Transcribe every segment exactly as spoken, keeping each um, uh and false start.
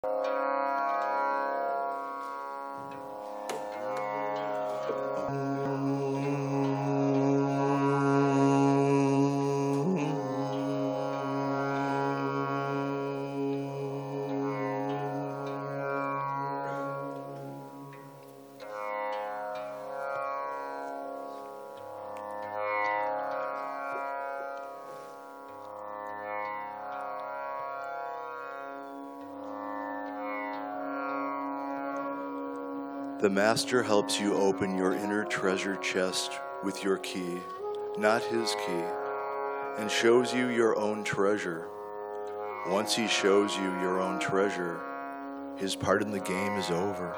The Master helps you open your inner treasure chest with your key, not his key, and shows you your own treasure. Once he shows you your own treasure, his part in the game is over.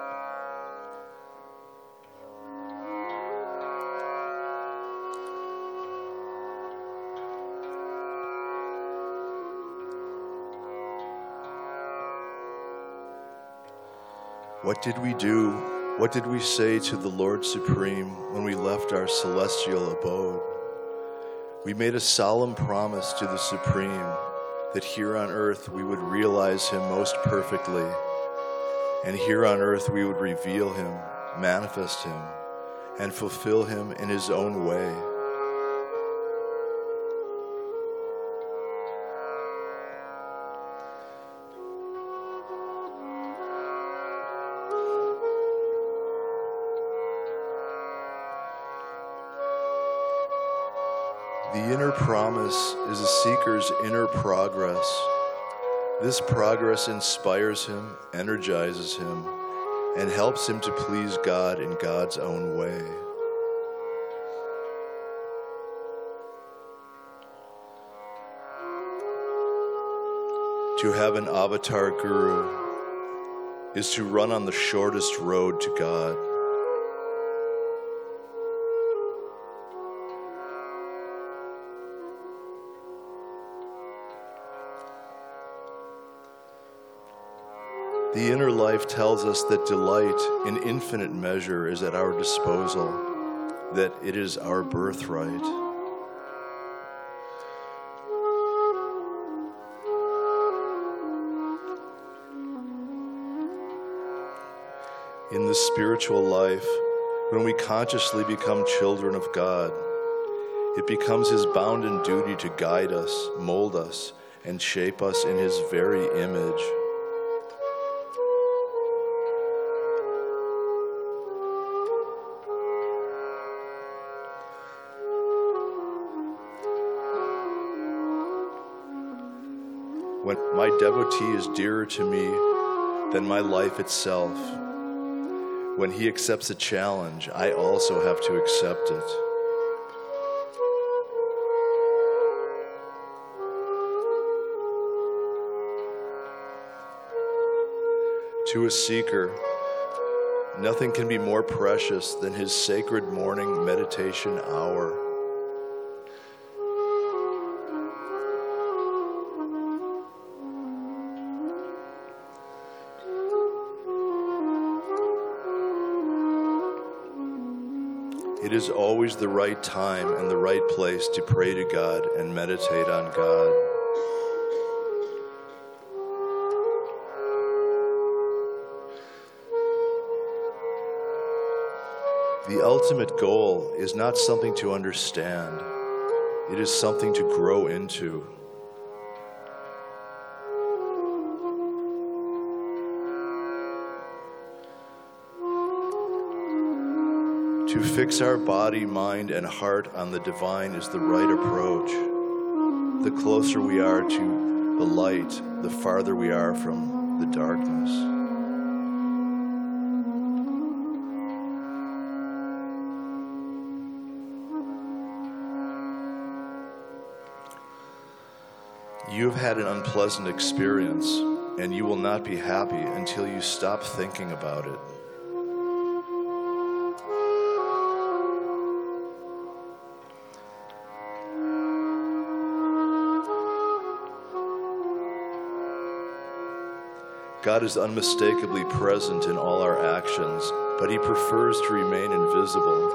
What did we do? What did we say to the Lord Supreme when we left our celestial abode? We made a solemn promise to the Supreme that here on earth we would realize him most perfectly, and here on earth we would reveal him, manifest him, and fulfill him in his own way. The inner promise is a seeker's inner progress. This progress inspires him, energizes him, and helps him to please God in God's own way. To have an avatar guru is to run on the shortest road to God. The inner life tells us that delight in infinite measure is at our disposal, that it is our birthright. In the spiritual life, when we consciously become children of God, it becomes his bounden duty to guide us, mold us, and shape us in his very image. When my devotee is dearer to me than my life itself, when he accepts a challenge, I also have to accept it. To a seeker, nothing can be more precious than his sacred morning meditation hour. It is always the right time and the right place to pray to God and meditate on God. The ultimate goal is not something to understand. It is something to grow into. To fix our body, mind, and heart on the divine is the right approach. The closer we are to the light, the farther we are from the darkness. You have had an unpleasant experience, and you will not be happy until you stop thinking about it. God is unmistakably present in all our actions, but he prefers to remain invisible.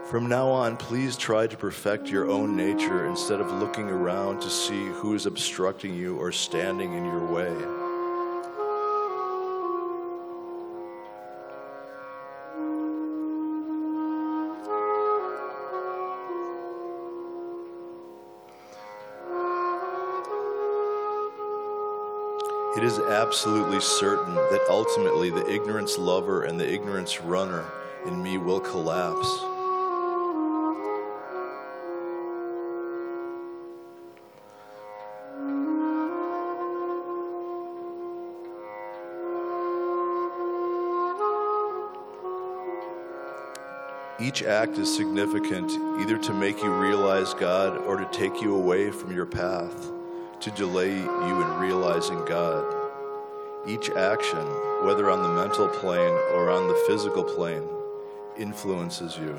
From now on, please try to perfect your own nature instead of looking around to see who is obstructing you or standing in your way. It is absolutely certain that ultimately the ignorance lover and the ignorance runner in me will collapse. Each act is significant, either to make you realize God or to take you away from your path, to delay you in realizing God. Each action, whether on the mental plane or on the physical plane, influences you.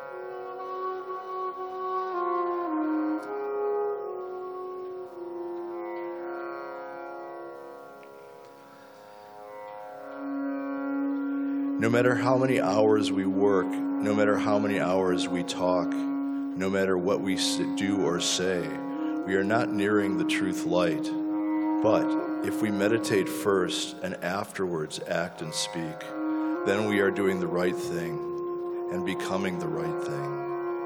No matter how many hours we work, no matter how many hours we talk, no matter what we do or say, we are not nearing the truth light. But if we meditate first and afterwards act and speak, then we are doing the right thing and becoming the right thing.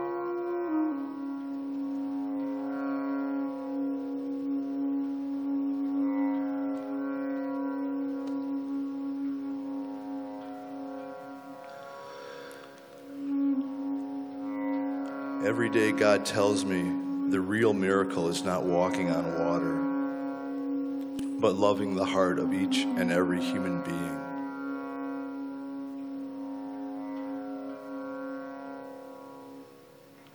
Every day God tells me the real miracle is not walking on water, but loving the heart of each and every human being.